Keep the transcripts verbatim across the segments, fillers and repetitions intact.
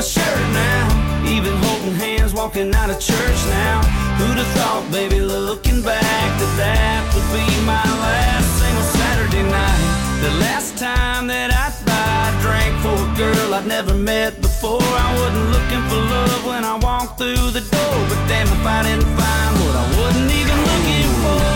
shirt now. Even holding hands, walking out of church now. Who'd have thought, baby, looking back, that that would be my last single Saturday night. The last time that I I drank for a girl I'd never met before. I wasn't looking for love when I walked through the door, but damn if I didn't find what I wasn't even looking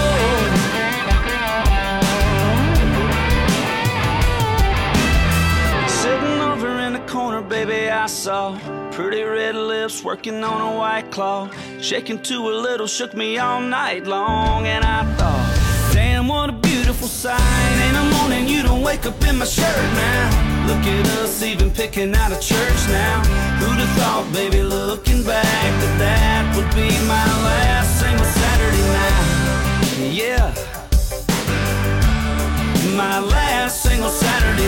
for. Sitting over in the corner, baby, I saw pretty red lips working on a white claw. Shaking to a little, shook me all night long. And I thought, damn, what a beautiful sight. In the morning you don't wake up in my shirt now. Look at us even picking out of church now. Who'd have thought, baby, looking back, that that would be my last single Saturday night. Yeah, my last single Saturday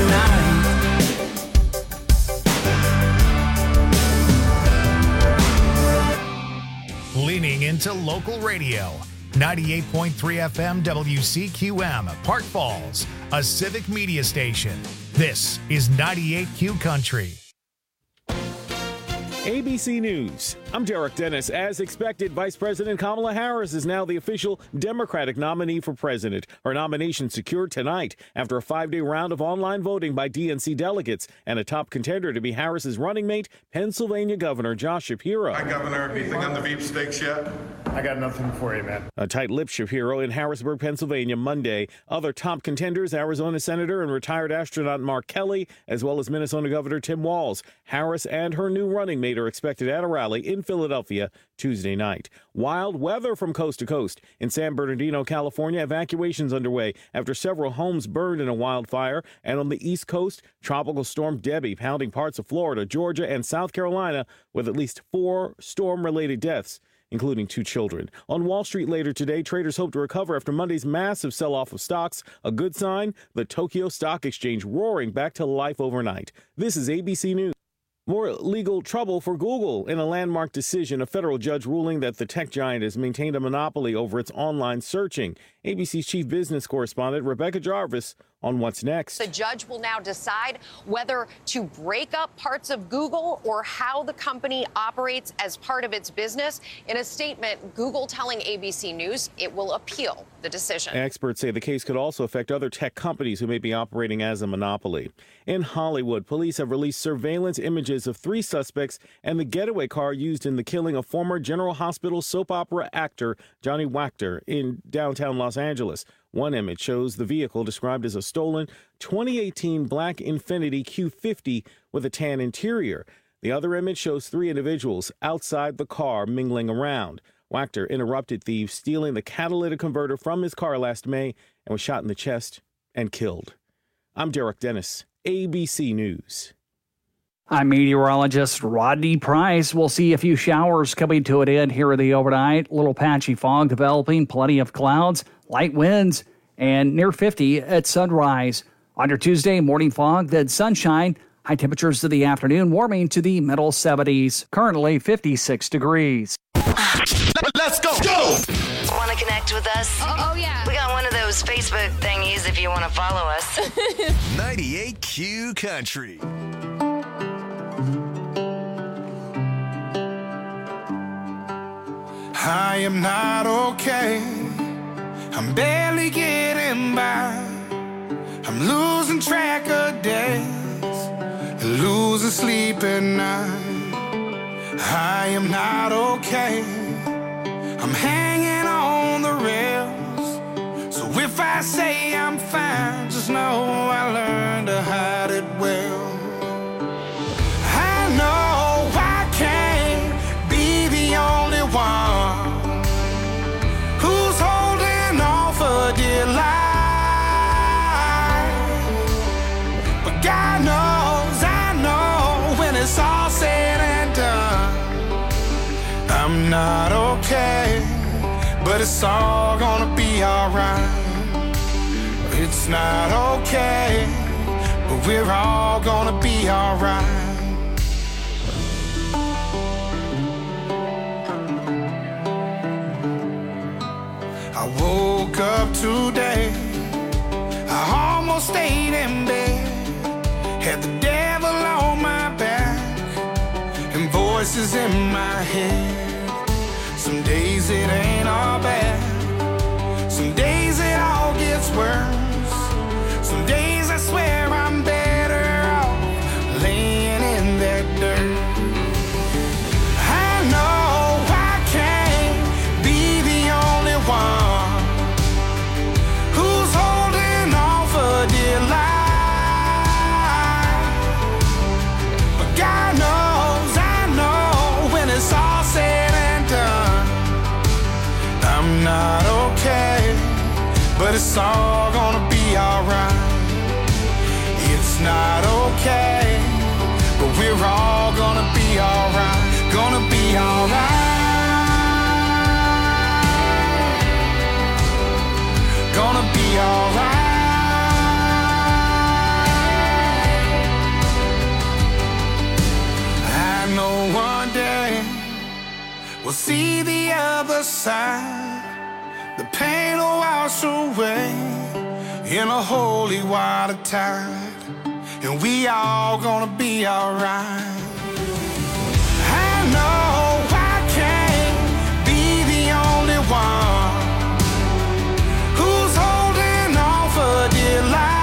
night. Leaning into local radio. ninety-eight point three F M W C Q M, Park Falls, a civic media station. This is ninety-eight Q Country. A B C News. I'm Derek Dennis. As expected, Vice President Kamala Harris is now the official Democratic nominee for president. Her nomination secured tonight after a five-day round of online voting by D N C delegates, and a top contender to be Harris's running mate, Pennsylvania Governor Josh Shapiro. Hi, Governor. Anything on the beef steaks yet? I got nothing for you, man. A tight-lipped Shapiro in Harrisburg, Pennsylvania, Monday. Other top contenders, Arizona Senator and retired astronaut Mark Kelly, as well as Minnesota Governor Tim Walz. Harris and her new running mate are expected at a rally in Philadelphia Tuesday night. Wild weather from coast to coast. In San Bernardino, California, evacuations underway after several homes burned in a wildfire. And on the East Coast, Tropical Storm Debbie pounding parts of Florida, Georgia, and South Carolina with at least four storm-related deaths, including two children. On Wall Street later today, traders hope to recover after Monday's massive sell-off of stocks. A good sign, the Tokyo Stock Exchange roaring back to life overnight. This is A B C News. More legal trouble for Google in a landmark decision, a federal judge ruling that the tech giant has maintained a monopoly over its online searching. A B C's chief business correspondent Rebecca Jarvis on what's next. The judge will now decide whether to break up parts of Google or how the company operates as part of its business. In a statement, Google telling A B C News it will appeal the decision. Experts say the case could also affect other tech companies who may be operating as a monopoly. In Hollywood, police have released surveillance images of three suspects and the getaway car used in the killing of former General Hospital soap opera actor Johnny Wachter in downtown Los Angeles. One image shows the vehicle described as a stolen twenty eighteen black Infiniti Q fifty with a tan interior. The other image shows three individuals outside the car mingling around. Wachter interrupted thieves stealing the catalytic converter from his car last May and was shot in the chest and killed. I'm Derek Dennis, A B C News. I'm meteorologist Rodney Price. We'll see a few showers coming to an end here in the overnight. Little patchy fog developing, plenty of clouds, light winds, and near fifty at sunrise. On your Tuesday, morning fog, then sunshine. High temperatures in the afternoon, warming to the middle seventies. Currently fifty-six degrees. Let's go! Go! Want to connect with us? Oh, oh, yeah. We got one of those Facebook thingies if you want to follow us. ninety-eight Q Country. I am not okay. I'm barely getting by. I'm losing track of days, losing sleep at night. I am not okay. I'm hanging on the rails. So if I say I'm fine, just know I learned to hide it well. I know I can't be the only one who's holding on for dear life. But God knows, I know when it's all said and done, I'm not okay, but it's all gonna be alright. It's not okay, but we're all gonna be alright. I woke up today, I almost stayed in bed, had the devil on my back, voices in my head. Some days it ain't all bad. Some days it all gets worse. Some days I swear I'm better off laying in that dirt. I know I can't be the only one who's holding on for dear life. But God knows, I know when it's all said and done, I'm not okay, but it's all gonna be alright. It's not okay, but we're all gonna be alright. Gonna be alright. Gonna be alright. I know one day we'll see the other side. The pain will wash away in a holy water tide, and we all gonna be alright. I know I can't be the only one who's holding on for dear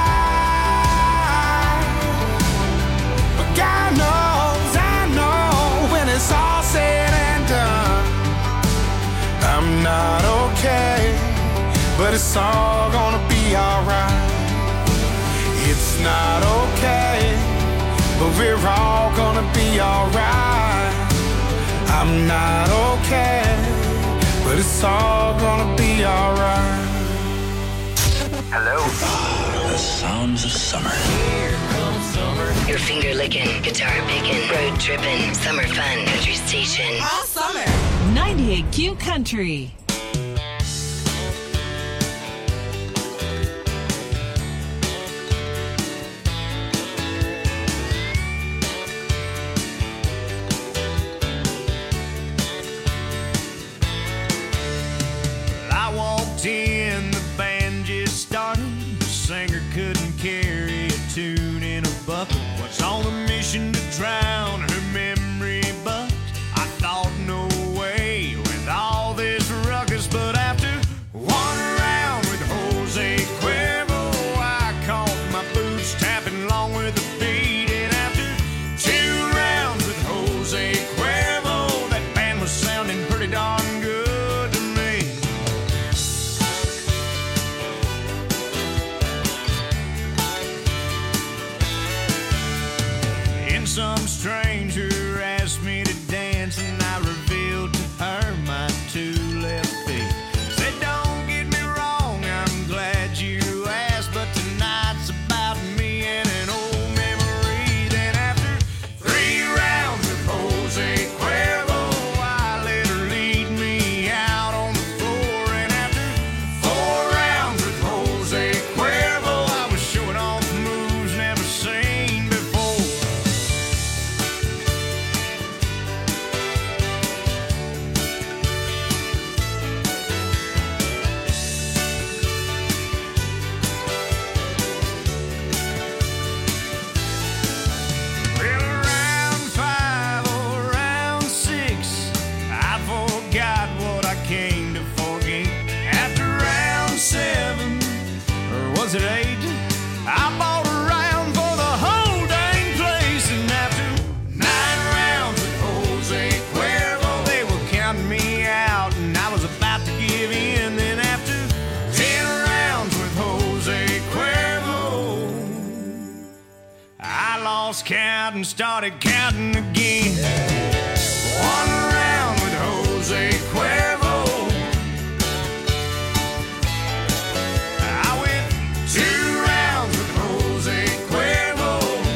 life. But God knows, I know when it's all said and done, I'm not okay, but it's all gonna be alright. It's not okay, but we're all gonna be alright. I'm not okay, but it's all gonna be alright. Hello? Ah, the sounds of summer. Here comes summer. Your finger licking, guitar picking, road tripping, summer fun, country station. All summer. ninety-eight Q Country. In the band just started, the singer couldn't carry a tune in a bucket. Was on a mission to drown her memory, but I thought no way with all this ruckus. But after one round with Jose Cuervo, I caught my boots tapping along with the beat. And after two rounds with Jose Cuervo, that band was sounding pretty darn good. Some stranger asked me to dance, and I revealed to her my two left feet. Said, don't get me wrong, I'm glad you asked, but tonight's about me and an old memory. Then after three rounds with Jose Cuervo, I let her lead me out on the floor. And after four rounds with Jose Cuervo, I was showing off moves never seen before. Was it eight? I bought a round for the whole dang place. And after nine rounds with Jose Cuervo, they were counting me out, and I was about to give in. Then after ten rounds with Jose Cuervo, I lost count and started counting again. One round with Jose Cuervo, two rounds with Jose Cuervo,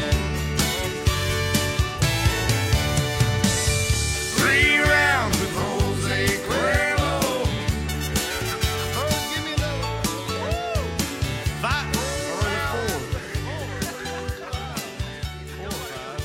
three rounds with Jose Cuervo. Oh, give me another. Five. Or four. Four or five.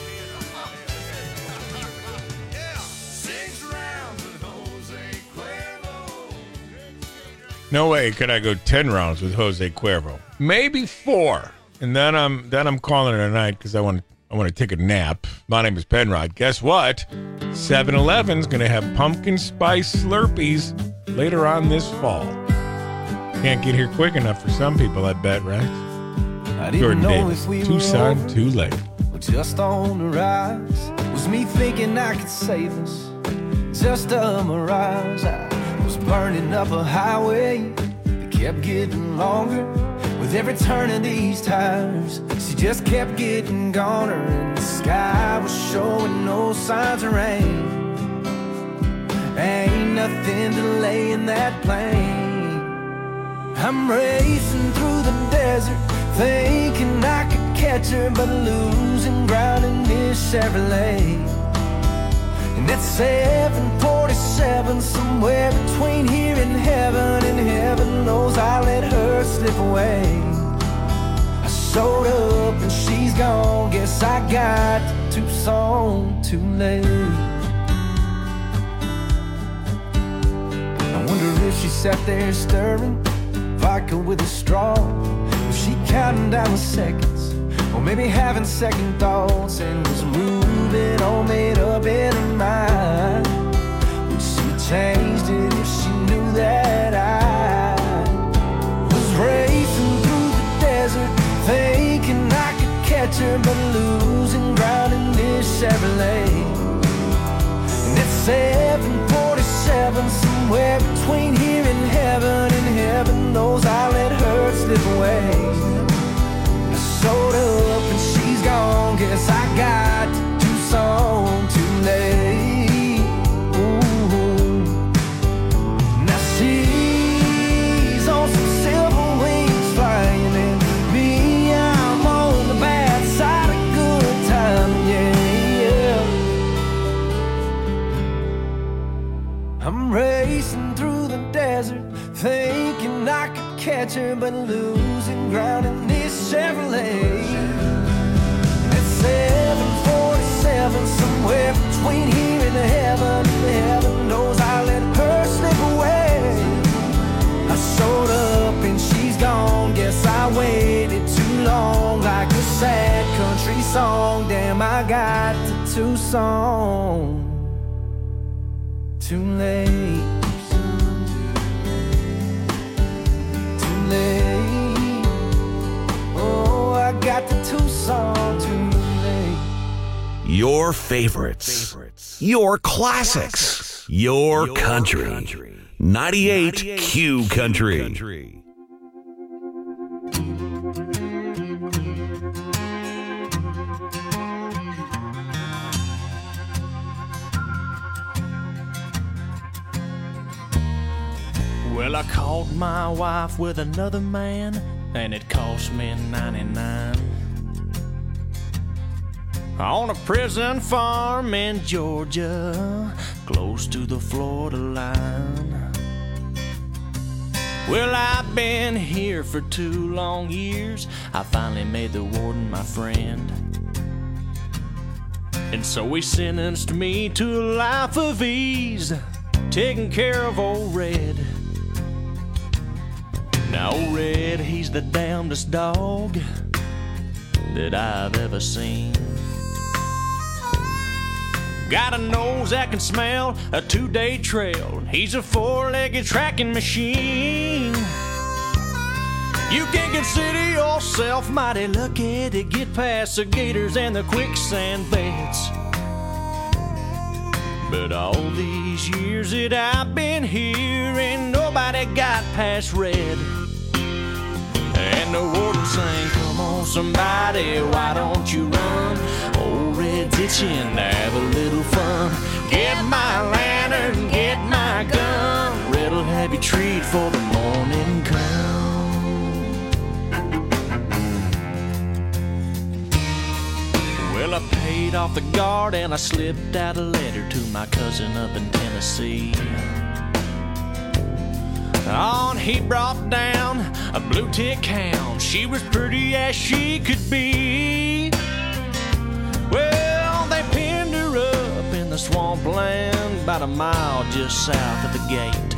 Yeah. Six rounds with Jose Cuervo. No way could I go ten rounds with Jose Cuervo. Maybe four, and then I'm then I'm calling it a night because I want to I want to take a nap. My name is Penrod. Guess what? seven eleven's going to have pumpkin spice Slurpees later on this fall. Can't get here quick enough for some people, I bet, right? I didn't Jordan know Davis, if we Tucson, were too late. just on the rise. Was me thinking I could save us? Just a mirage. I was burning up a highway that kept getting longer with every turn of these tires. She just kept getting goner, and the sky was showing no signs of rain. Ain't nothing delaying that plane. I'm racing through the desert, thinking I could catch her, but losing ground in this Chevrolet. And at seven forty-seven, somewhere between here and heaven, and heaven knows I let her slip away. I showed up and she's gone, guess I got to Tucson too late. I wonder if she sat there stirring vodka with a straw. Was she counting down the seconds, or maybe having second thoughts, and was moving all made up in her mind? Would she have changed it if she knew that I was racing through the desert, thinking I could catch her, but losing ground in this Chevrolet? And at seven forty-seven, somewhere between here and heaven, and heaven knows I let her slip away. I showed up and she's gone, guess I got to Tucson too late. Ooh. Now she's on some silver wings flying, and me, I'm on the bad side of good time, yeah, yeah. I'm racing through the desert, thinking I could catch her, but losing ground in this Chevrolet. At seven forty-seven, somewhere between here and heaven, heaven knows I let her slip away. I showed up and she's gone, guess I waited too long, like a sad country song. Damn, I got to Tucson too late. Oh, I got the Tucson too late. Your favorites, your classics, your country. ninety-eight Q Country. Well, I caught my wife with another man, and it cost me ninety-nine. On a prison farm in Georgia, close to the Florida line. Well, I've been here for two long years. I finally made the warden my friend, and so he sentenced me to a life of ease, taking care of old Red. Now old Red, he's the damnedest dog that I've ever seen. Got a nose that can smell a two-day trail. He's a four-legged tracking machine. You can consider yourself mighty lucky to get past the gators and the quicksand beds. But all these years that I've been here, ain't nobody got past Red. And the warden sang, come on somebody, why don't you run? Old Red's itching to have a little fun. Get my lantern, get my gun. Red'll have you treat for the morning come. Well, I paid off the guard and I slipped out a letter to my cousin up in Tennessee. On he brought down a blue tick hound. She was pretty as she could be. Well, they pinned her up in the swampland about a mile just south of the gate.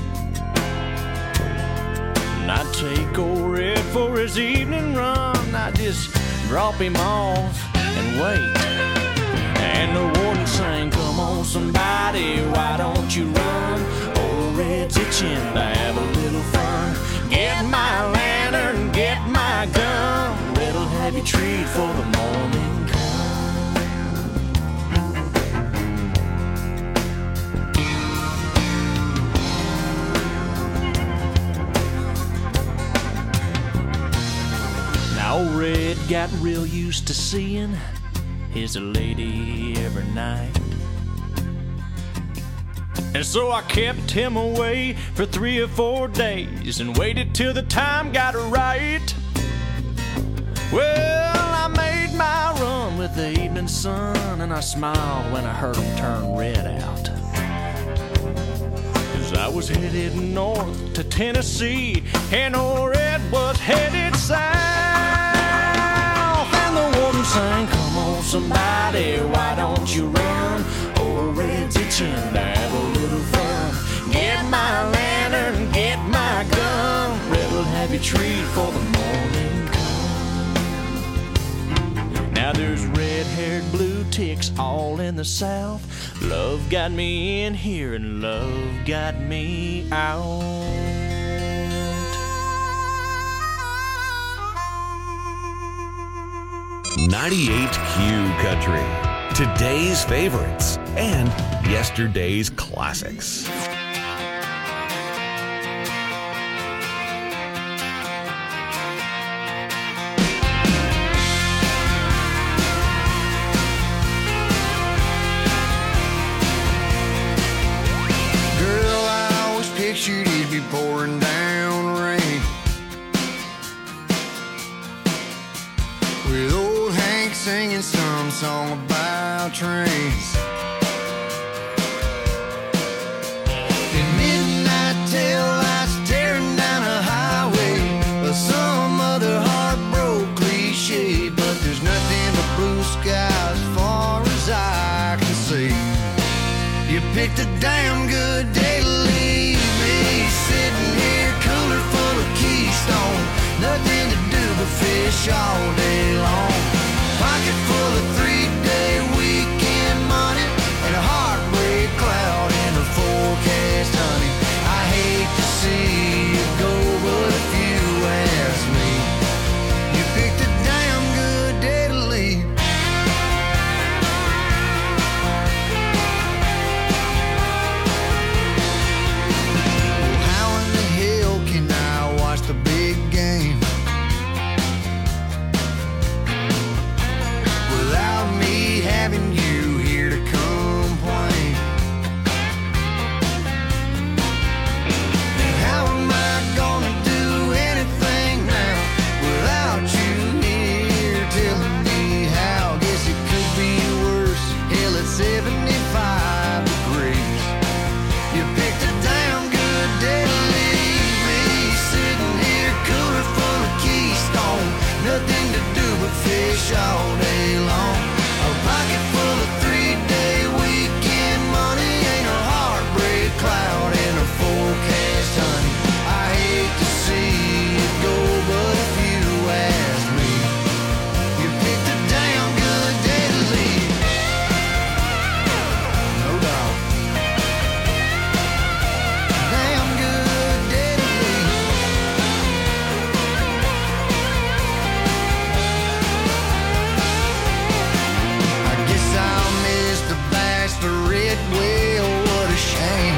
And I'd take old Red for his evening run. I'd just drop him off and wait. And the warden sang, come on somebody, why don't you run? Old Red's itching to have a little fun. Get my lantern, get my gun. Red'll have you treat for the morning come. Now old Red got real used to seeing his lady every night. And so I kept him away for three or four days and waited till the time got right. Well, I made my run with the evening sun, and I smiled when I heard him turn red out. Cause I was headed north to Tennessee, and old Red was headed south. And the warden sang, come on somebody, why don't you run? Old Red's itching to have a little fun. Get my lantern, get my gun. Red will have you treat for the morning come. Now there's red-haired blue ticks all in the south. Love got me in here and love got me out. ninety-eight Q Country. Today's favorites and yesterday's classics. Girl, I always pictured it'd be pouring down rain, with old Hank singing some song about trains. In midnight tail lights tearing down a highway, or some other heartbroken cliche, but there's nothing but blue skies as far as I can see. You picked a damn good day to leave me, sitting here cooler full of Keystone, nothing to do but fish all day long. Pocket full of three-day weekend money and a heartbreak cloud in the forecast, honey. I hate to see you go, but if you ask me, you picked a damn good day to leave. Well, how in the hell can I watch the big game without me having you here to complain? And how am I gonna do anything now without you here telling me how? Guess it could be worse. Hell, it's seventy-five degrees. You picked a damn good day to leave me, sitting here cooler full of Keystone, nothing to do but fish all day long. A pocket full of three-day weekend money ain't a heartbreak cloud in a forecast, honey. I hate to see you go, but if you ask me, you picked a damn good day to leave. No doubt. Damn good day to leave. I guess I'll miss the bachelorette. Well, what a shame.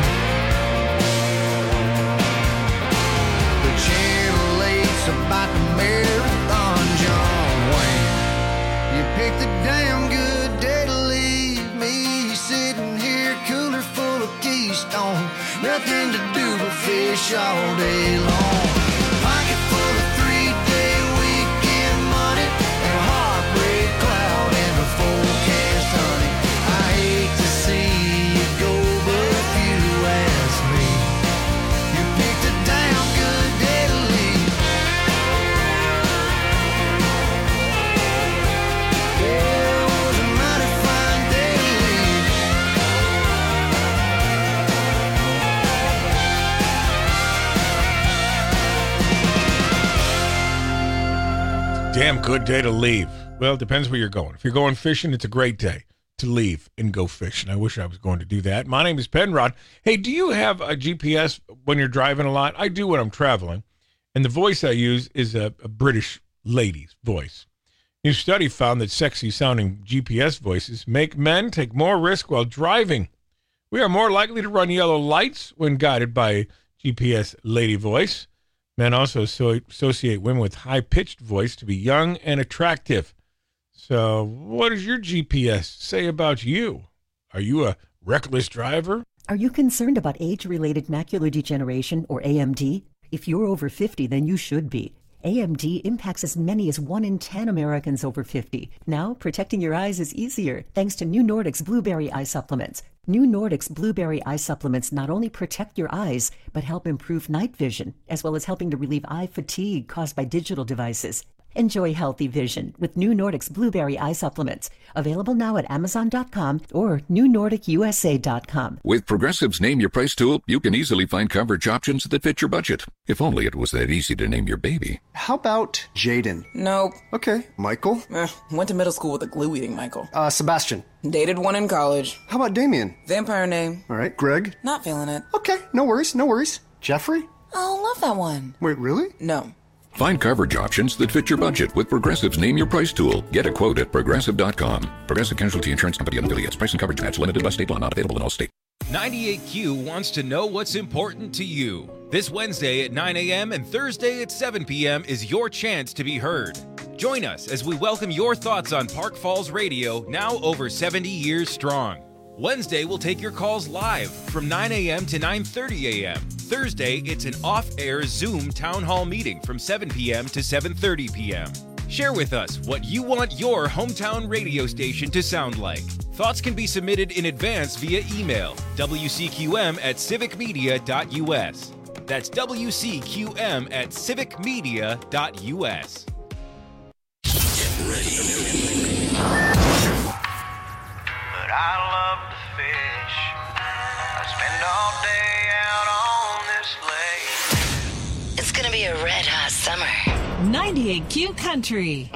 The Channel eight's about the marathon, John Wayne. You picked a damn good day to leave me, sitting here cooler full of Keystone, nothing to do but fish all day long. Pocket full of three-day weekend money and a heartbreak cloud in the forecast, honey. I hate to see you go, but if you ask me, you picked a damn good day to leave. Yeah, it was a mighty fine day to leave. Damn good day to leave. Well, it depends where you're going. If you're going fishing, it's a great day to leave and go fishing. I wish I was going to do that. My name is Penrod. Hey, do you have a G P S when you're driving a lot? I do when I'm traveling. And the voice I use is a, a British lady's voice. New study found that sexy-sounding G P S voices make men take more risk while driving. We are more likely to run yellow lights when guided by a G P S lady voice. Men also so- associate women with high-pitched voice to be young and attractive. So what does your G P S say about you? Are you a reckless driver? Are you concerned about age-related macular degeneration, or A M D? If you're over fifty, then you should be. A M D impacts as many as one in ten Americans over fifty. Now, protecting your eyes is easier thanks to New Nordic's Blueberry Eye Supplements. New Nordic's Blueberry Eye Supplements not only protect your eyes, but help improve night vision, as well as helping to relieve eye fatigue caused by digital devices. Enjoy healthy vision with New Nordic's Blueberry Eye Supplements. Available now at Amazon dot com or New Nordic U S A dot com. With Progressive's Name Your Price tool, you can easily find coverage options that fit your budget. If only it was that easy to name your baby. How about Jaden? Nope. Okay. Michael? Eh, went to middle school with a glue-eating Michael. Uh, Sebastian? Dated one in college. How about Damien? Vampire name. All right. Greg? Not feeling it. Okay. No worries. No worries. Jeffrey? Oh, love that one. Wait, really? No. Find coverage options that fit your budget with Progressive's Name Your Price tool. Get a quote at Progressive dot com. Progressive Casualty Insurance Company and affiliates. Price and coverage match limited by state law. Not available in all states. ninety-eight Q wants to know what's important to you. This Wednesday at nine a.m. and Thursday at seven p.m. is your chance to be heard. Join us as we welcome your thoughts on Park Falls Radio, now over seventy years strong. Wednesday, we'll take your calls live from nine a.m. to nine thirty a.m. Thursday, it's an off-air Zoom town hall meeting from seven p.m. to seven thirty p.m. Share with us what you want your hometown radio station to sound like. Thoughts can be submitted in advance via email, w c q m at civic media dot u s. That's w c q m at civic media dot u s. Get ready. But I love to fish. I spend all day out on this lake. It's gonna be a red hot summer. ninety-eight Q Country.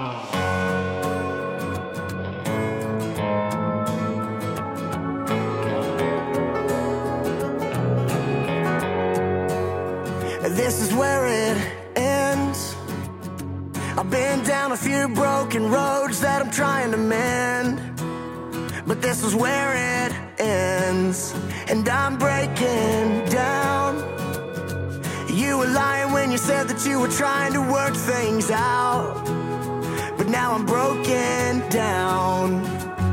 This is where it ends. I've been down a few broken roads that I'm trying to mend, but this is where it ends, and I'm breaking down. You were lying when you said that you were trying to work things out, but now I'm broken down.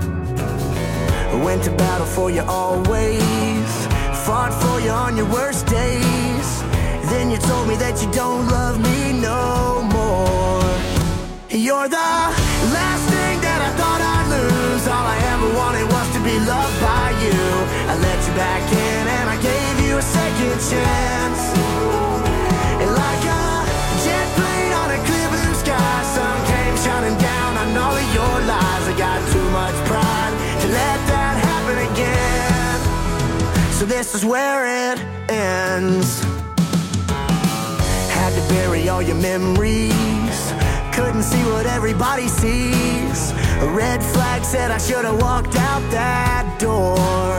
I went to battle for you always, fought for you on your worst days. Then you told me that you don't love me no more. You're the last thing that I thought I'd lose. All I ever wanted was to be loved by you. I let you back in and I gave you a second chance. And like a jet plane on a clear blue sky, sun came shining down on all of your lies. I got too much pride to let that happen again. So this is where it ends. Had to bury all your memories, couldn't see what everybody sees. A red flag said I should have walked out that door.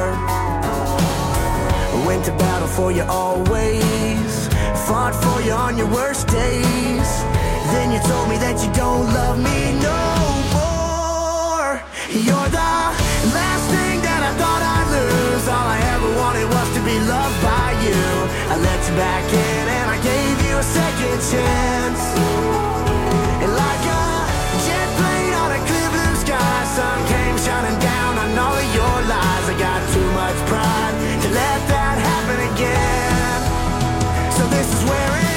Went to battle for you always, fought for you on your worst days. Then you told me that you don't love me no more. You're the last thing that I thought I'd lose. All I ever wanted was to be loved by you. I let you back in and I gave you a second chance. And like a jet plane on a clear blue sky, sun came shining down on all of your lies. I got too much pride to let that happen again. So this is where it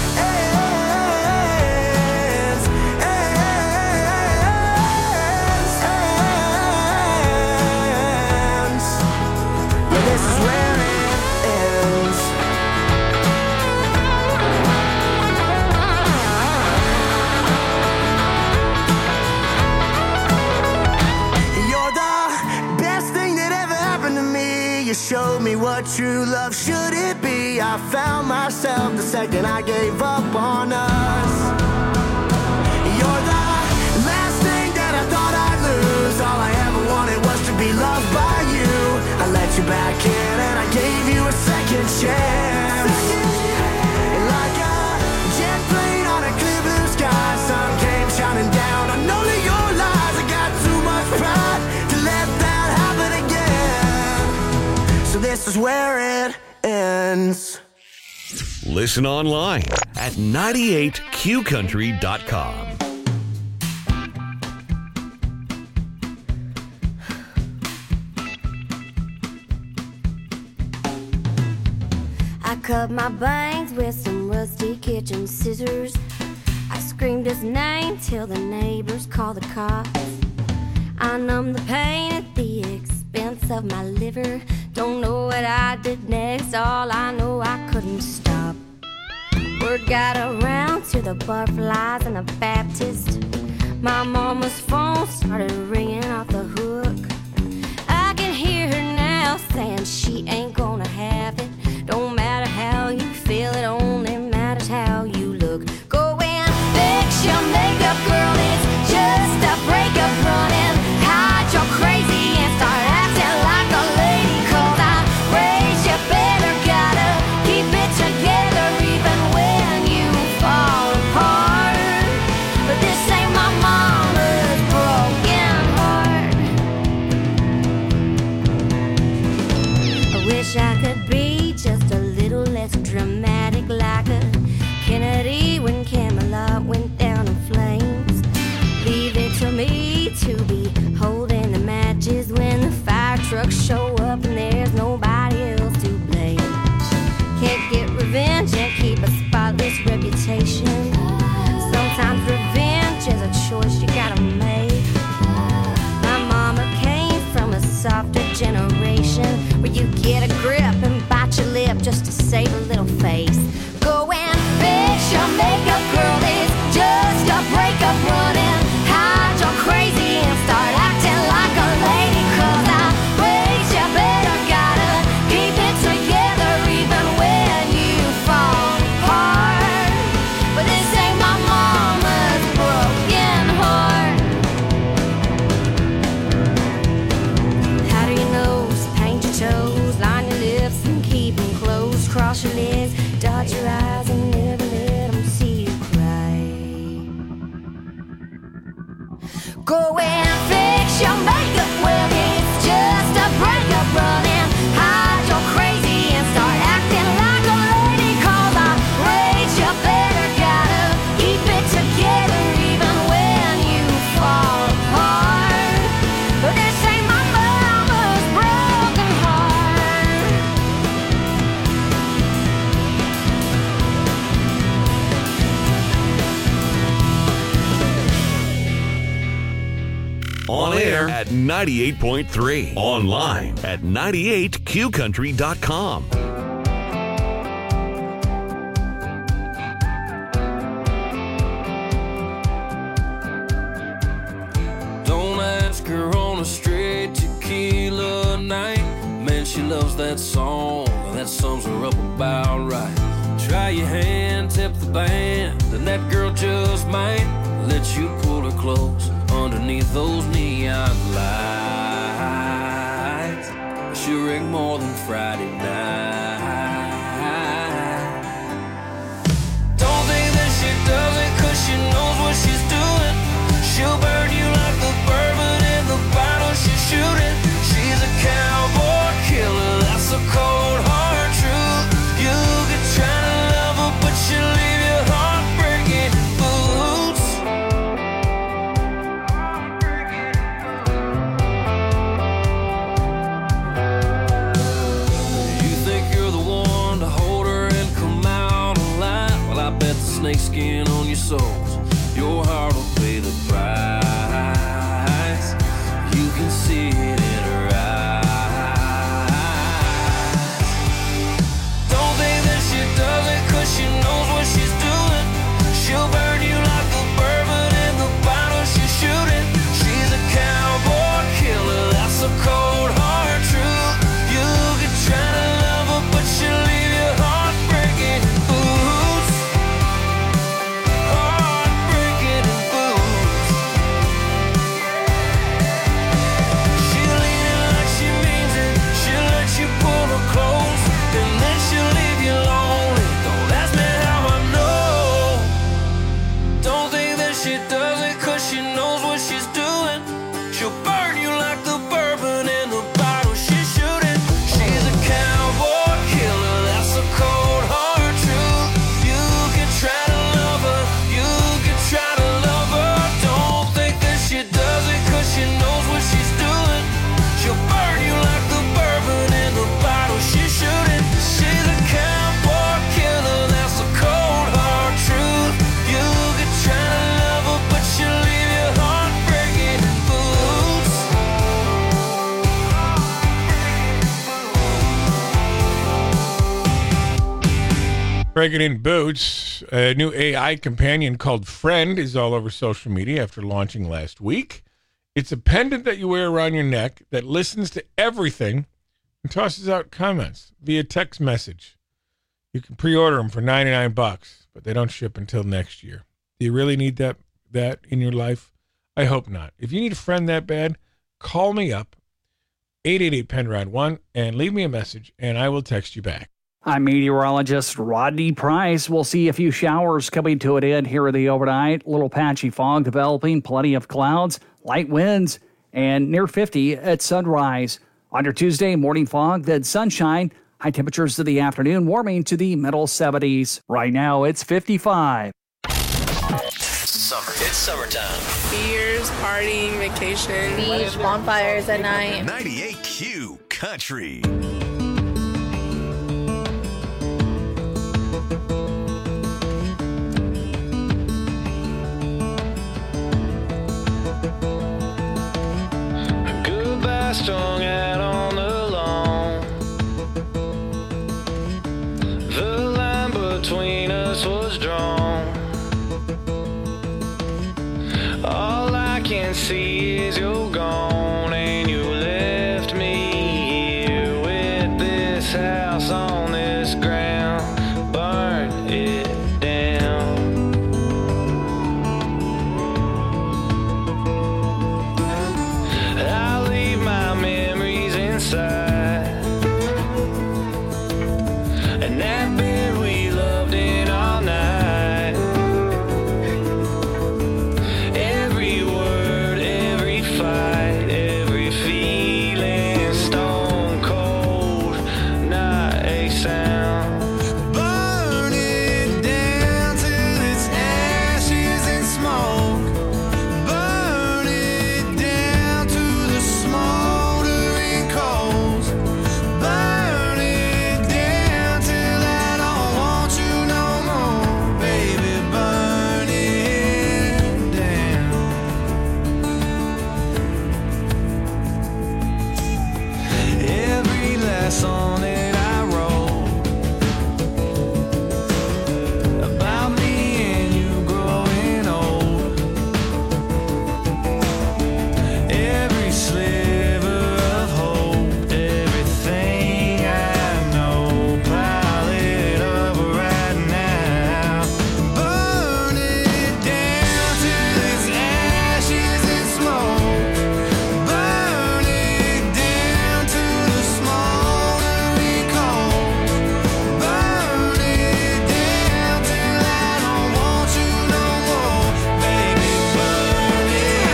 ends, ends, ends. Yeah, this is where it ends. You showed me what true love should it be. I found myself the second I gave up on us. You're the last thing was by you. I let you back in and I gave you a second chance. And like a jet plane on a clear blue sky, sun came shining down. I know that your lies, I got too much pride to let that happen again. So this is where it ends. Listen online at ninety-eight Q country dot com. I cut my bangs with some rusty kitchen scissors. I screamed his name till the neighbors called the cops. I numbed the pain at the expense of my liver. Don't know what I did next, all I know I couldn't stop. Word got around to the butterflies and the Baptist. My mama's phone started ringing off the hook. I can hear her now saying she ain't gonna have it. Don't matter how you feel, it only matters how you look. Go and fix your makeup, girl, it's just a breakup. Run and hide your crazy and start acting like a lady. Cause I raised you better, gotta keep it together even when you fall apart. But this ain't my mama's broken heart. I wish I could be just a little less dramatic, like a Kennedy when Camelot went down in flames. Leave it to me to be holding the matches when the fire trucks show up and there's nobody else to blame. Can't get revenge and keep a spotless reputation. Sometimes revenge is a choice you gotta make. My mama came from a softer generation where you get a grip and bite your lip just to save a little face. Go and fix your makeup, girl, it's just a breakup. Run and hide your crazy and start acting like a lady. Cause I raised you better, gotta keep it together even when you fall apart. But this ain't my mama's broken heart. Powder your nose, paint your toes, line your lips and keep them closed. Cross your legs, dot your eyes and never let them see you cry. Go and fix your makeup, well it's just a breakup. Run and hide your crazy and start acting like a lady. Cause I raised you better, gotta keep it together even when you fall apart. But this ain't my mama's broken heart. On air at ninety-eight point three. Online at ninety-eight Q country dot com. Don't ask her on a straight tequila night. Man, she loves that song, and that sums her up about right. Try your hand, tip the band, and that girl just might let you pull her close underneath those neon lights. She'll ring more than Friday night. Don't think that she does it cause she knows what she's doing. She'll burn you like the bourbon in the bottle she's shooting. She's a cowboy killer, that's a cold hard truth. You could try to love her but she'll leave your heart breaking boots. You think you're the one to hold her and come out alive? Well, I bet the snakeskin on your soles, your heart will pay the price. You can see it in her eyes. Don't think that she does it cause she knows what she's doing. She'll burn you like the bourbon in the bottle she's shooting. She's a cowboy killer, that's a cold hard truth. You could try to love her but she'll leave your heart breaking boots. Oh, Breaking in boots, a new A I companion called Friend is all over social media after launching last week. It's a pendant that you wear around your neck that listens to everything and tosses out comments via text message. You can pre-order them for ninety-nine bucks, but they don't ship until next year. Do you really need that that in your life? I hope not. If you need a friend that bad, call me up, eight eight eight, P E N R O D one, and leave me a message, and I will text you back. I'm meteorologist Rodney Price. We'll see a few showers coming to an end here in the overnight. Little patchy fog developing, plenty of clouds, light winds, and near fifty at sunrise. On your Tuesday, morning fog, then sunshine. High temperatures in the afternoon, warming to the middle seventies. Right now, it's fifty-five. Summer. It's summertime. Beers, partying, vacation. Beach, bonfires at night. ninety-eight Q Country. Goodbye strung out on the lawn. The line between us was drawn. All I can see is you're gone, and you left me here with this house on this ground. Burn it down. I leave my memories inside, and that bed we loved in all night. Every word, every fight, every feeling, stone cold, not a sound. Burn it down till it's ashes and smoke. Burn it down to the smoldering coals. Burn it down till I don't want you no more, baby. Burn it down. Every last song that I wrote about me and you growing old. Every sliver of hope, everything I know, pile it up right now. Burn it down till it's ashes and smoke. Burn it down to the smoldering coals. Burn it down till I don't want you no more, baby. Burn it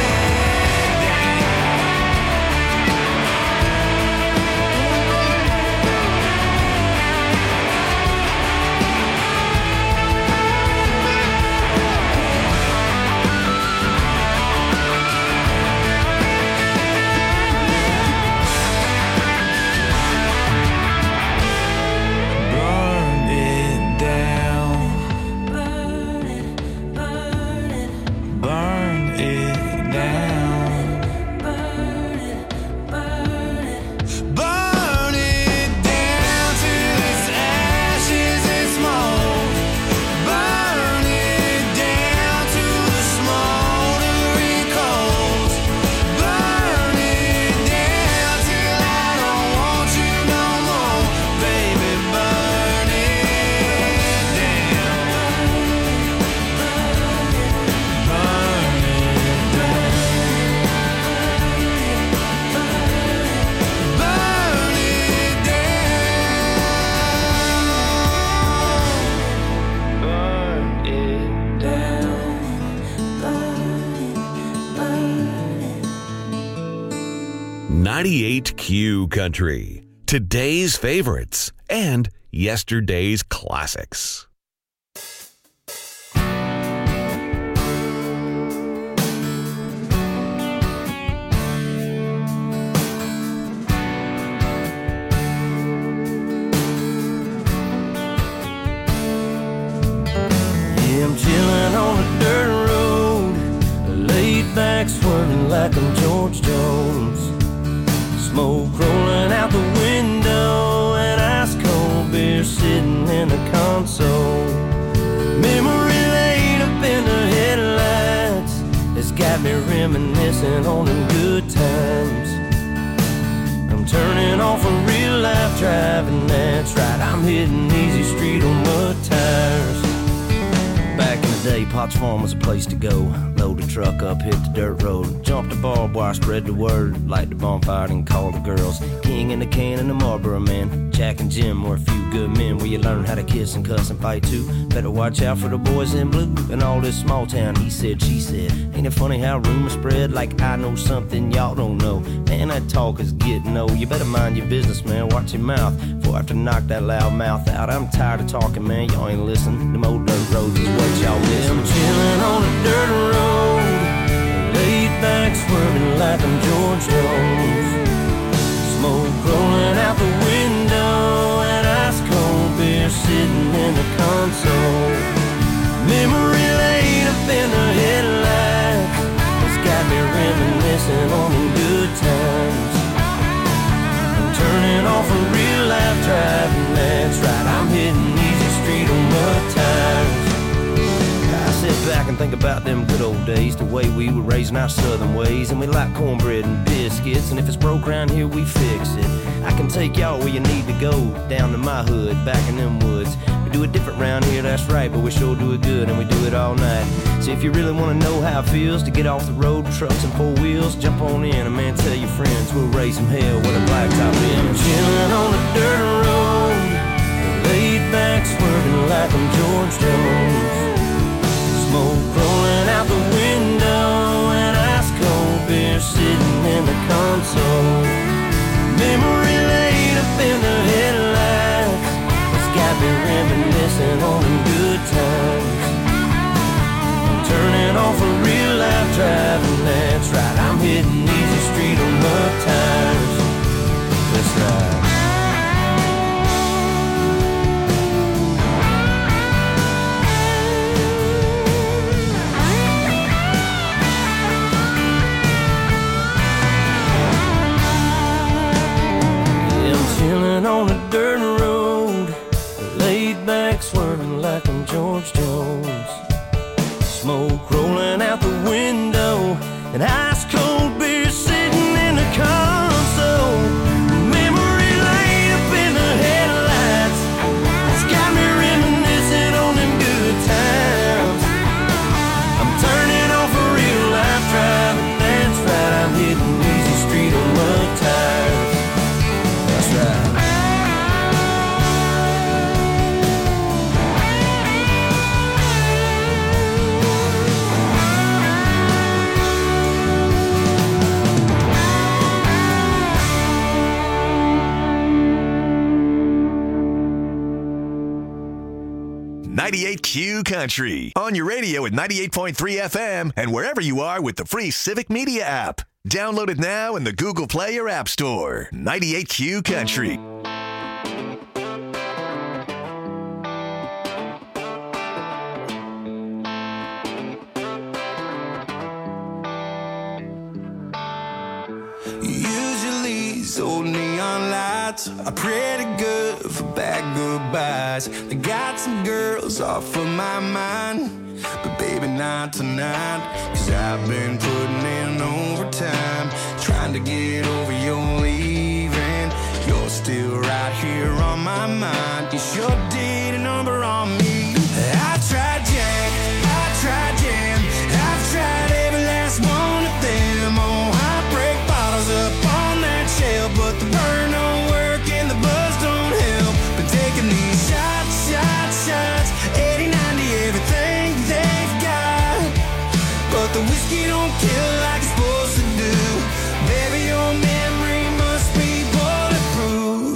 Burn it down. Burn it, burn it. Burn it down. Burn it, burn it. Burn it down till it's ashes and smoke. Burn it down to the smoldering coals. Burn it down till I don't want you no more, baby. Burn it down. Burn it down. Burn it down. Burn it down. ninety-eight Q Country. Today's favorites and yesterday's classics. Yeah, I'm chilling on a dirt road, laid back swerving like I'm George Jones. Smoke rolling out the window and ice cold beer sitting in the console. reminiscing on them good times. I'm turning off a real life driving, that's right, I'm hitting easy street on mud tires. Back in the day, Potts Farm was a place to go. Load the truck up, hit the dirt road, jump the barbed wire, spread the word, light the bonfire and call the girls. King in the can and the Marlboro man, Jack and Jim were a few good men where you learn how to kiss and cuss and fight too. Better watch out for the boys in blue and all this small town he said, she said. Ain't it funny how rumors spread like I know something y'all don't know? Man, that talk is getting old. You better mind your business, man, watch your mouth before I have to knock that loud mouth out. I'm tired of talking, man, y'all ain't listening. Them old dirt roads is what y'all miss. I'm chilling on a dirt road, laid back swerving like I'm George Jones. Smoke rolling out the window and ice cold beer sitting in the console. Memory laid up in the headlights, it's got me reminiscing on the good times. I'm turning off a real life driving, that's right, I'm hitting easy street on mud tires. Sit back and think about them good old days, the way we were raising our southern ways. And we like cornbread and biscuits, and if it's broke around here, we fix it. I can take y'all where you need to go, down to my hood, back in them woods. We do it different round here, that's right, but we sure do it good, and we do it all night. So if you really want to know how it feels to get off the road, trucks and four wheels, jump on in, and man, tell your friends we'll raise some hell with a blacktop in. I'm chilling on the dirt road, laid back swerving like I'm George Jones. Smoke rolling out the window and ice cold beer sitting in the console. Memory laid up in the headlights, it's got me reminiscing on them good times. I'm turning off a real life driving, that's right, I'm hitting easy street on mud tires. That's right. Chilling on a dirt road, laid back swerving like I'm George Jones. Smoke rolling out the window and ice cold beer sitting in the console. Memory laid up in the headlights, it's got me reminiscing on them good times. I'm turning off a real life driving, that's right, I'm hitting easy street on mud tires. ninety-eight Q Country. On your radio at ninety-eight point three F M and wherever you are with the free Civic Media app. Download it now in the Google Play or App Store. ninety-eight Q Country. Usually these old neon lights are pretty good for bad goodbyes. I got some girls off of my mind, but baby not tonight. Cause I've been putting in overtime, trying to get over your leaving. You're still right here on my mind. You sure did a number on me. I tried Jack, I tried Jam, I've tried every last one of them. Oh, I break bottles up on that shelf, but the burn don't work and the buzz don't help. Been taking these shots, shots, shots, eighty, ninety, everything they've got, but the whiskey don't kill like it's supposed to do. Baby, your memory must be bulletproof.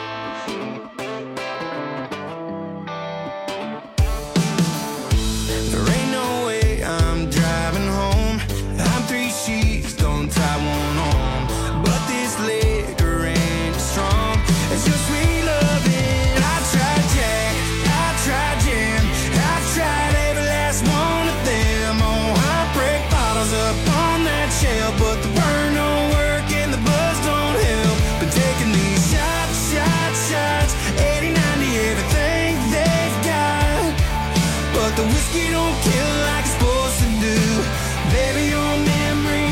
There ain't no way I'm driving home. I'm three sheets, don't tie one on, but this liquor ain't strong. It's your sweet loving. I tried Jack, I tried Jam, I've tried every last one of them. Oh, I break bottles up on that shelf, but the burn don't work and the buzz don't help. Been taking these shots, shots, shots, eighty, ninety, everything they've got, but the whiskey don't kill like it's supposed to do. Baby, your memory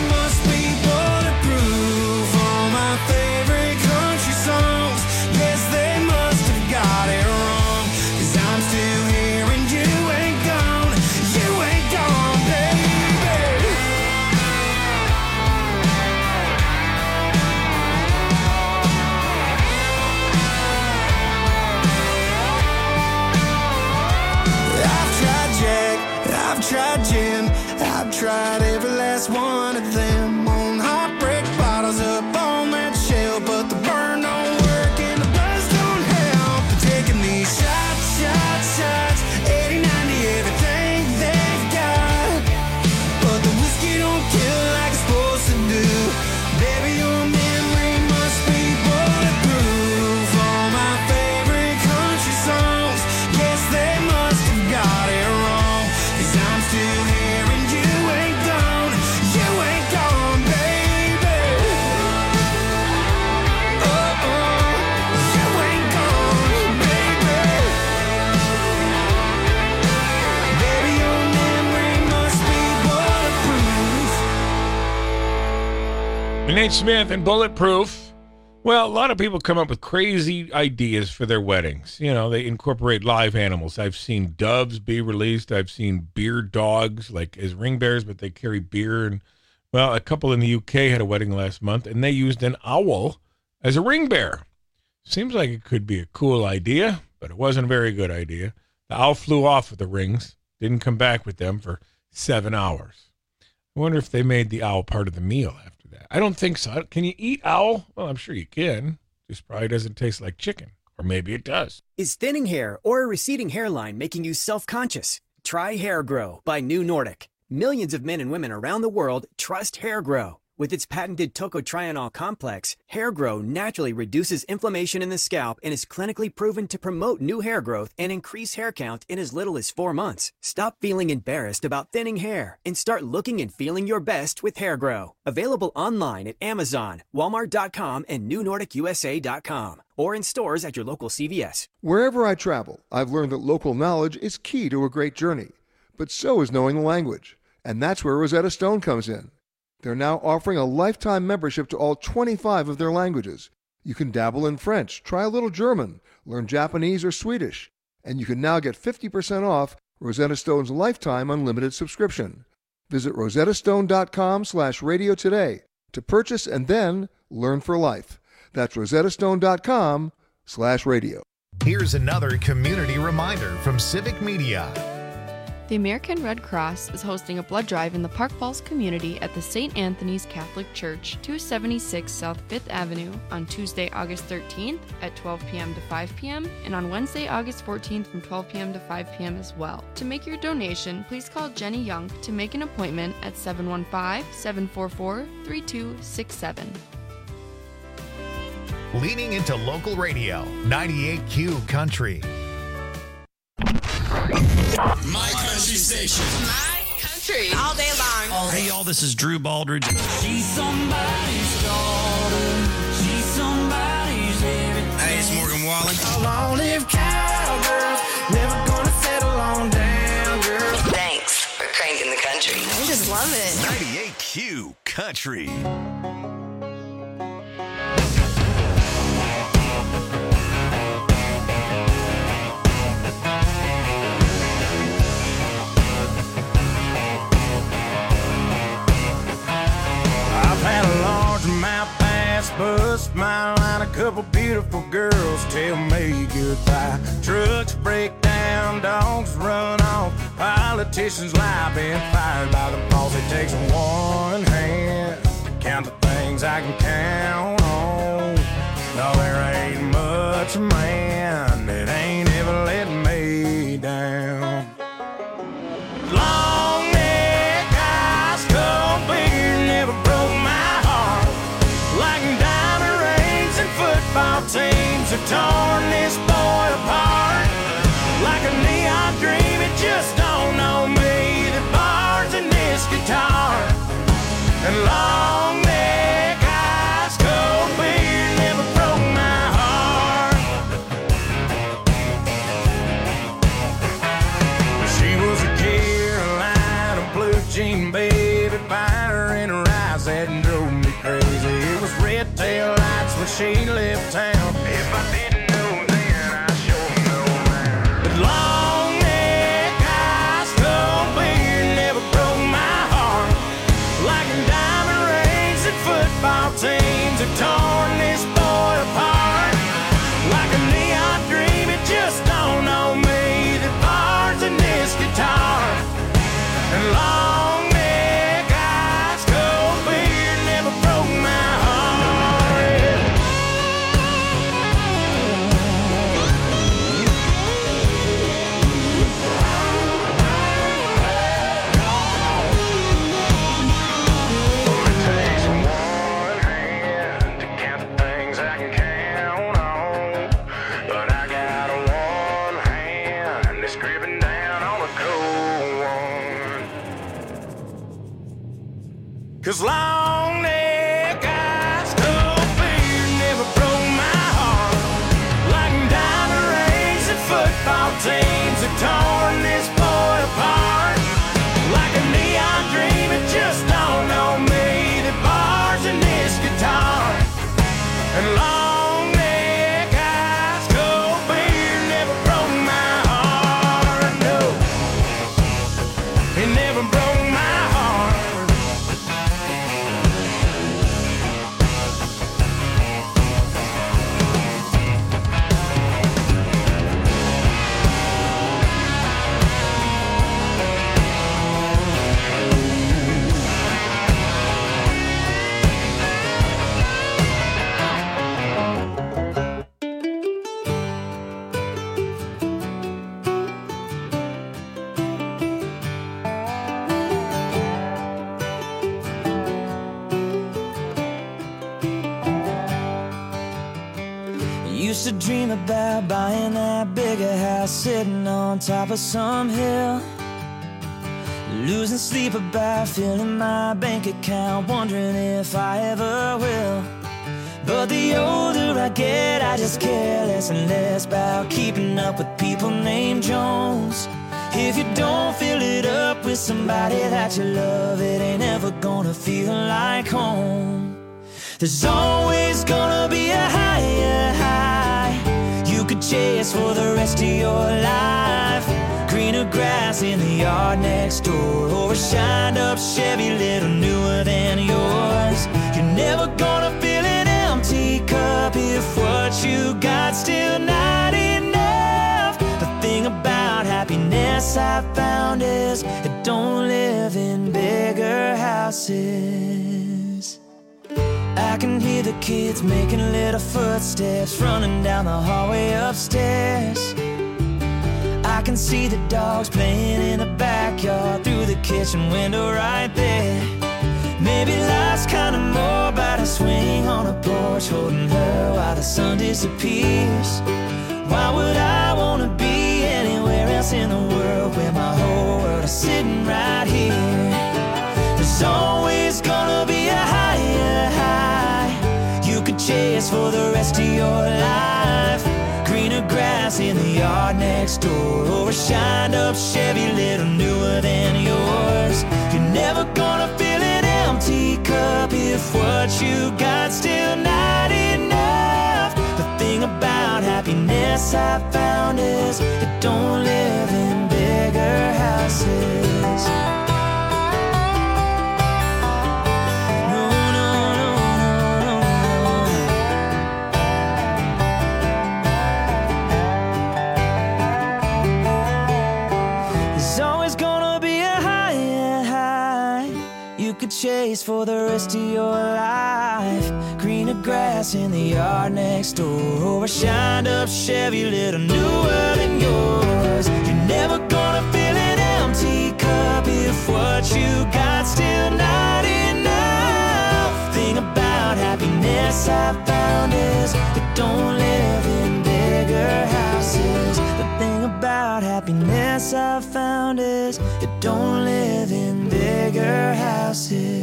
tried every last one of them. On heartbreak bottles up on that shelf, but the burn don't work and the buzz don't help. They're taking these shots, shots, shots, eighty, ninety, everything they've got. But the whiskey don't kill like it's supposed to do. Baby, your memory must be bulletproof. All my favorite country songs, yes, they must have got it wrong. 'Cause I'm still here and you ain't gone. You ain't gone, baby. Oh, oh, you ain't gone, baby. Baby, your memory must be bulletproof. Nate Smith and Bulletproof. Well, a lot of people come up with crazy ideas for their weddings. You know, they incorporate live animals. I've seen doves be released. I've seen beer dogs, like as ring bears, but they carry beer. And well, a couple in the U K had a wedding last month, and they used an owl as a ring bear. Seems like it could be a cool idea, but it wasn't a very good idea. The owl flew off with the rings, didn't come back with them for seven hours. I wonder if they made the owl part of the meal after that. I don't think so. Can you eat owl? Well, I'm sure you can. Just probably doesn't taste like chicken. Or maybe it does. Is thinning hair or a receding hairline making you self-conscious? Try Hair Grow by New Nordic. Millions of men and women around the world trust Hair Grow. With its patented tocotrienol complex, Hair Grow naturally reduces inflammation in the scalp and is clinically proven to promote new hair growth and increase hair count in as little as four months. Stop feeling embarrassed about thinning hair and start looking and feeling your best with Hair Grow. Available online at Amazon, Walmart dot com, and New Nordic U S A dot com, or in stores at your local C V S. Wherever I travel, I've learned that local knowledge is key to a great journey, but so is knowing the language. And that's where Rosetta Stone comes in. They're now offering a lifetime membership to all twenty-five of their languages. You can dabble in French, try a little German, learn Japanese or Swedish, and you can now get fifty percent off Rosetta Stone's lifetime unlimited subscription. Visit rosettastone.com slash radio today to purchase and then learn for life. That's rosettastone.com slash radio. Here's another community reminder from Civic Media. The American Red Cross is hosting a blood drive in the Park Falls community at the Saint Anthony's Catholic Church, two seventy-six South fifth Avenue, on Tuesday, August thirteenth at twelve p.m. to five p.m. and on Wednesday, August fourteenth from twelve p.m. to five p.m. as well. To make your donation, please call Jenny Young to make an appointment at seven one five, seven four four, three two six seven. Leaning into local radio, ninety-eight Q Country. My country station. My country. All day long. Hey, y'all, this is Drew Baldridge. She's somebody's daughter. She's somebody's everything. Hey, it's Morgan Wallen. Long live cowgirls. Never gonna settle on down, girl. Thanks for cranking the country. I just love it. ninety-eight Q Country. Had a large mouth pass bus, smile and a couple beautiful girls tell me goodbye. Trucks break down, dogs run off, politicians lie, been fired by the boss. It takes one hand to count the things I can count on. No, there ain't much man that ain't ever let me down. Long neck, ice cold beer never broke my heart. Like diamond rings and football teams have torn this boy apart. Like a neon dream, it just don't know me. The bars in this guitar and long neck, ice cold beer never broke my heart. She was a Carolina blue jean baby, fire in her eyes that drove me crazy. It was red tail lights when she left town. If I didn't know then, I sure know now. But long neck, ice cold beer never broke my heart. Like diamond rings and football teams have torn this boy apart. Like a neon dream, it just don't know me. The bars in this guitar and long neck. 'cause long neck eyes, cold beer never broke my heart. Like diamond rings and football teams have torn this boy apart. Like a neon dream, it just dawned on me that bars in this guitar and long neck eyes, cold beer never broke my heart. No, it never broke my heart. Used to dream about buying that bigger house, sitting on top of some hill, losing sleep about filling my bank account, wondering if I ever will. But the older I get, I just care less and less about keeping up with people named Jones. If you don't fill it up with somebody that you love, it ain't ever gonna feel like home. There's always gonna be a higher high you could chase for the rest of your life. Greener grass in the yard next door, or a shined up Chevy little newer than yours. You're never gonna fill an empty cup if what you got still not enough. The thing about happiness I found is it don't live in bigger houses. I can hear the kids making little footsteps running down the hallway upstairs. I can see the dogs playing in the backyard through the kitchen window right there. Maybe life's kinda more about a swing on a porch, holding her while the sun disappears. Why would I wanna be anywhere else in the world where my whole world is sitting right here? There's always gonna be a higher high you could chase for the rest of your life. Greener grass in the yard next door, or a shined up Chevy little newer than yours. You're never gonna fill an empty cup if what you got still not enough. The thing about happiness I found is it don't live in bigger houses. Chase for the rest of your life. Greener grass in the yard next door, or a shined up Chevy little newer than yours. You're never gonna fill an empty cup if what you got still not enough. Thing about happiness I found is it don't live in bigger houses. The thing about happiness I found is it don't live in bigger houses.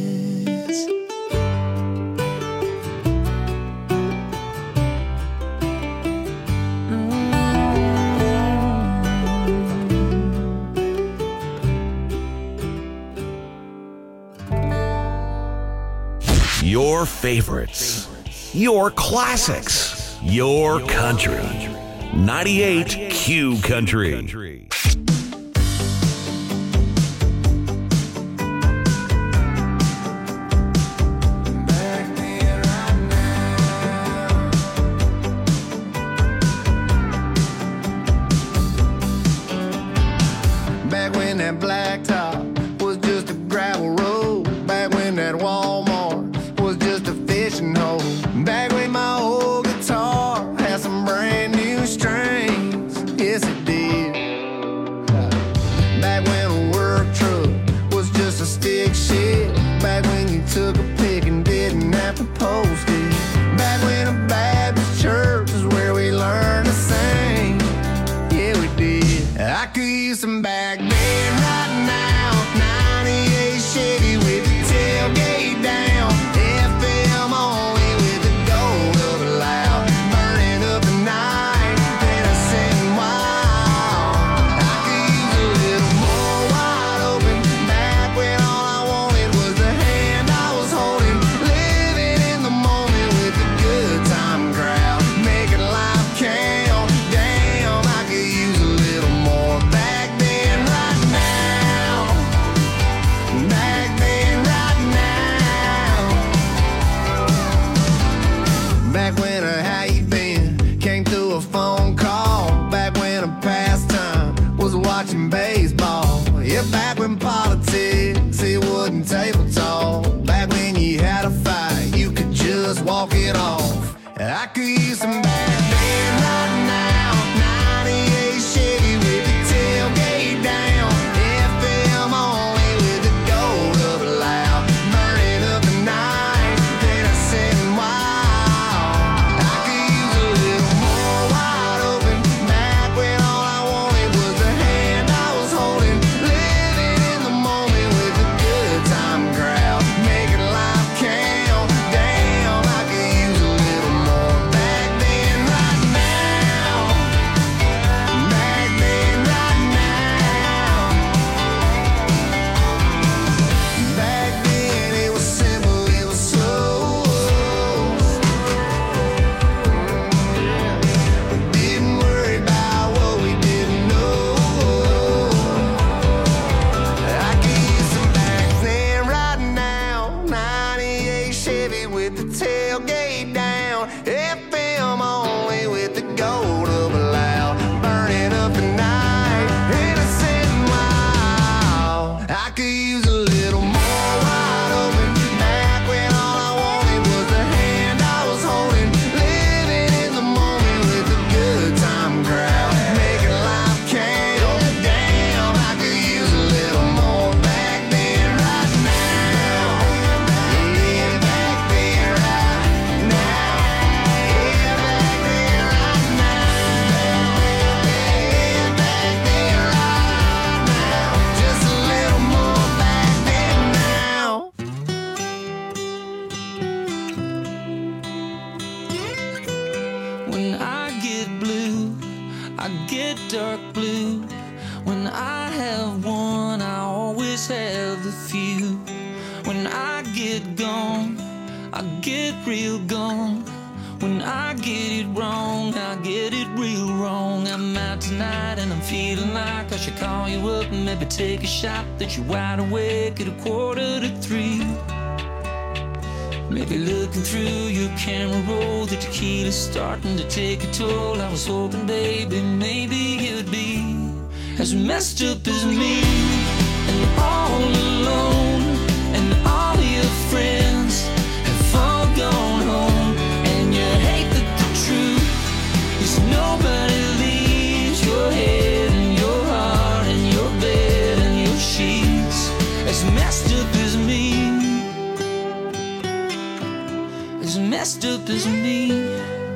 Your favorites, your classics, your country. ninety-eight Q Country. Back when that blacktop was just a gravel road. Back when that Walmart was just a fishing hole. Back when my old guitar had some brand new strings. Yes, it did. I get dark blue. When I have one, I always have a few. When I get gone, I get real gone. When I get it wrong, I get it real wrong. I'm out tonight and I'm feeling like I should call you up and maybe take a shot that you're wide awake at a quarter to three. Maybe looking through your camera roll, the tequila's starting to take a toll. I was hoping, baby, maybe you'd be as messed up as me, and all alone, and all your friends have all gone home, and you hate that the truth is nobody leaves your head and your heart and your bed and your sheets as messed up as me, as messed up as me.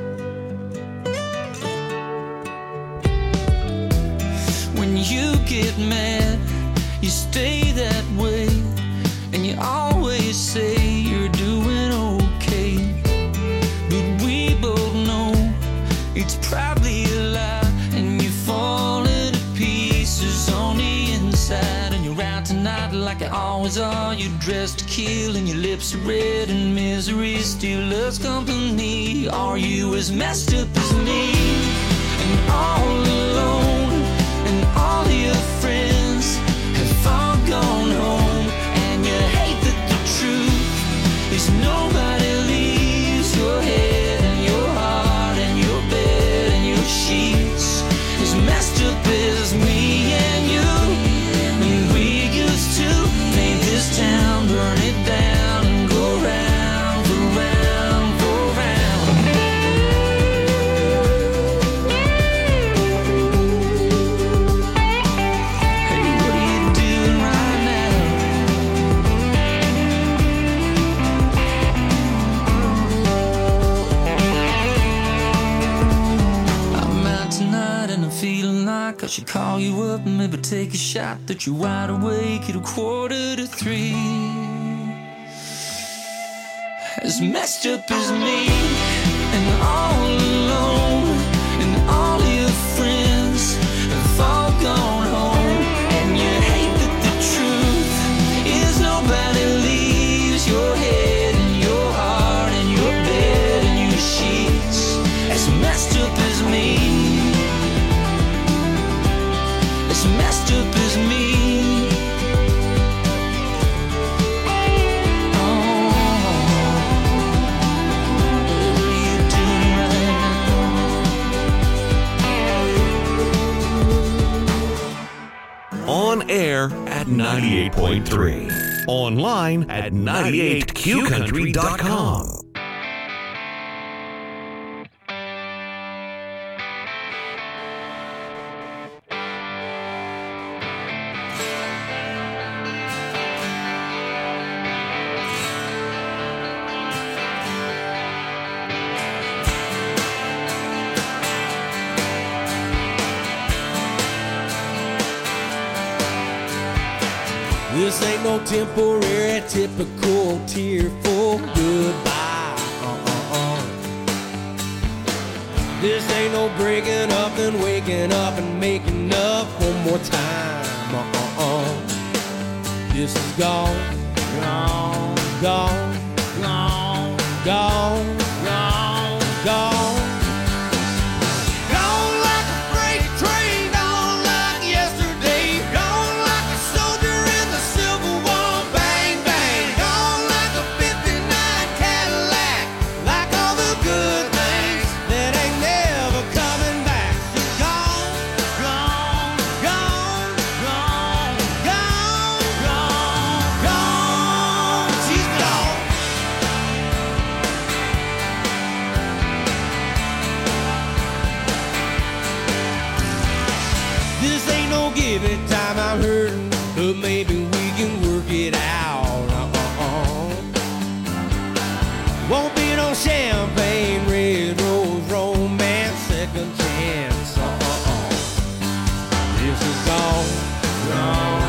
When you get mad, you stay that way, and you always say you're doing okay. But we both know it's probably a lie, and you're falling to pieces on the inside. And you're out tonight like you always are. You're dressed to kill, and your lips are red, and misery still loves company. Are you as messed up as me, and all alone? And all your friends have all gone home, and you hate that the truth is nobody leaves your head and your heart and your bed and your sheets as messed up as me and you. And we used to paint this town, burn it down, and go round for round for round. I should call you up and maybe take a shot that you're wide awake at a quarter to three. As messed up as me, and all alone, and all your friends have all gone home, and you hate that the truth is nobody leaves your head and your heart and your bed and your sheets. As messed up as me, as messed up as me. Oh, what are you doing right now? On air at ninety-eight point three. Online at ninety-eight q country dot com. This ain't no temporary, typical, tearful goodbye. Uh-uh-uh. This ain't no breaking up and waking up and making up one more time. Uh-uh-uh. This is gone, gone, gone, gone, gone, gone, gone. Every time I'm hurting, but maybe we can work it out. Uh-uh-uh. Won't be no champagne, red rose, romance, second chance. Uh-uh-uh. This is gone, gone.